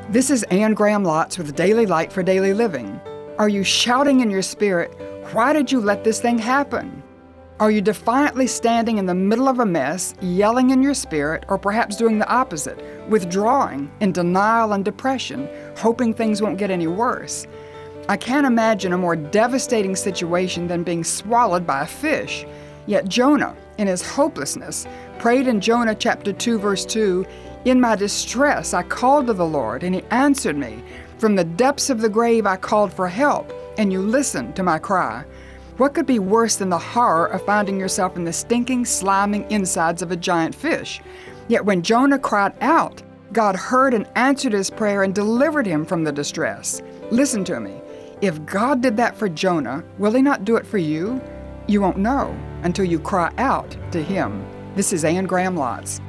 This is Anne Graham Lotz with Daily Light for Daily Living. Are you shouting in your spirit, "Why did you let this thing happen?" Are you defiantly standing in the middle of a mess, yelling in your spirit, or perhaps doing the opposite, withdrawing in denial and depression, hoping things won't get any worse? I can't imagine a more devastating situation than being swallowed by a fish. Yet Jonah, in his hopelessness, prayed in Jonah chapter 2, verse 2, "In my distress I called to the Lord, and He answered me. From the depths of the grave I called for help, and You listened to my cry." What could be worse than the horror of finding yourself in the stinking, sliming insides of a giant fish? Yet when Jonah cried out, God heard and answered his prayer and delivered him from the distress. Listen to me. If God did that for Jonah, will He not do it for you? You won't know until you cry out to Him. This is Anne Graham Lotz.